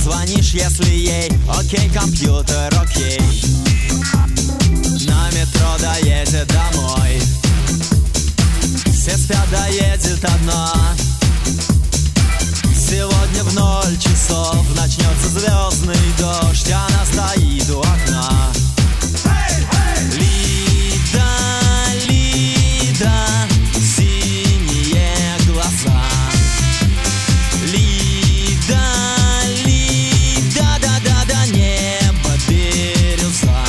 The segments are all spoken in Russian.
позвонишь, если ей окей, компьютер, окей. На метро доедет домой, все спят, доедет одна. Сегодня в 0 часов начнется звездный дождь, она стоит у окна. Лида, Лида, синие глаза. Лида, Лида, да-да-да, небо, бирюза.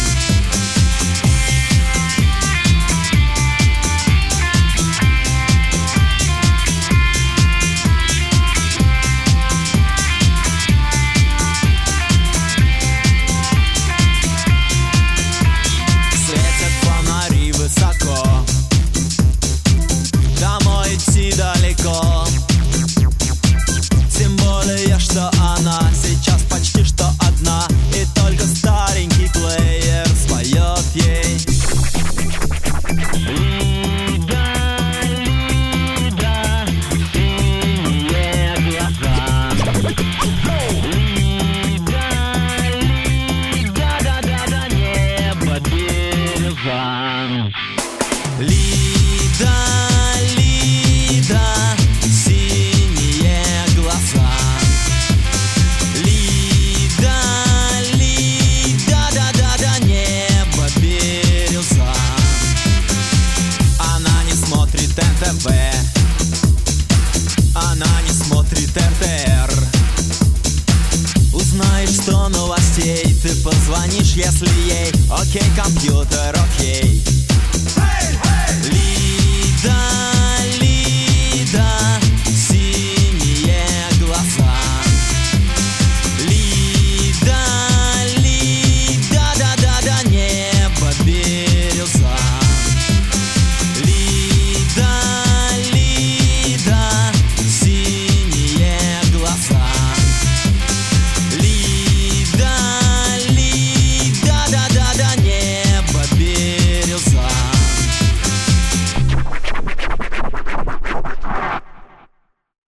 Высоко, домой идти далеко. Тем более, что она сейчас почти что одна, и только старенький плеер споет ей. Лида, Лида, синие глаза. Лида, Лида, да-да-да, небо, бирюза. Лида, Лида, синие глаза. Лида, Лида, да-да-да, небо, бирюза. Она не смотрит НТВ, она не смотрит РТР. Узнаешь, что новостей, ты позвонишь, если ей окей, компьютер, окей.